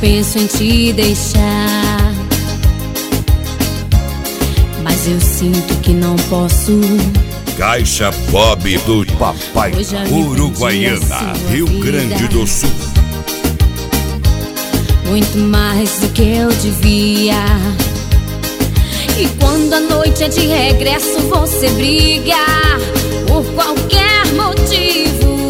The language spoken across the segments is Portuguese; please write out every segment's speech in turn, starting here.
penso em te deixar, mas eu sinto que não posso. Caixa Bob do Papai, Uruguaiana, Rio Grande do Sul. Muito mais do que eu devia. E quando a noite é de regresso, você briga por qualquer motivo.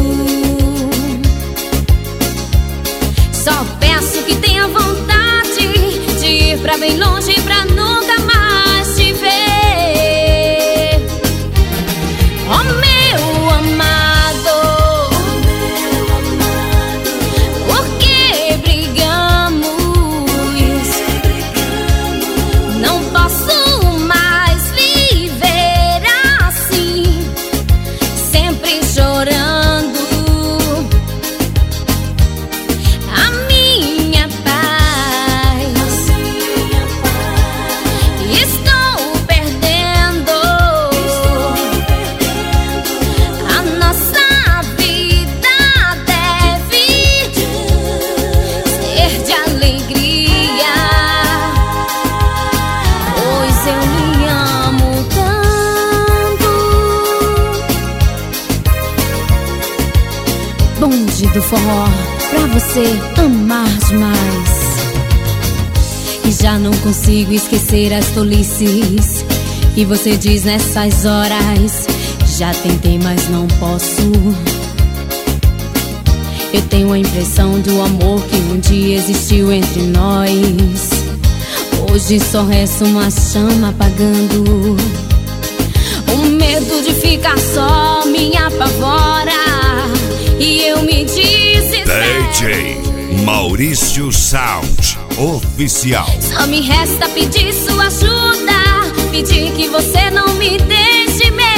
Só peço que tenha vontade de ir pra bem longe pra nunca mais te ver. Oh, meu amado, por que brigamos? Não posso mais viver assim, sempre chorando. A minha paz estou perdendo. A nossa vida deve ser de alegria, pois eu me amo tanto. Bonde do forró, pra você amar demais. E já não consigo esquecer as tolices que você diz nessas horas. Já tentei, mas não posso. Eu tenho a impressão do amor que um dia existiu entre nós. Hoje só resta uma chama apagando. O medo de ficar só me apavora e eu me desespero. DJ Maurício Sound Oficial. Só me resta pedir sua ajuda, pedir que você não me deixe mesmo.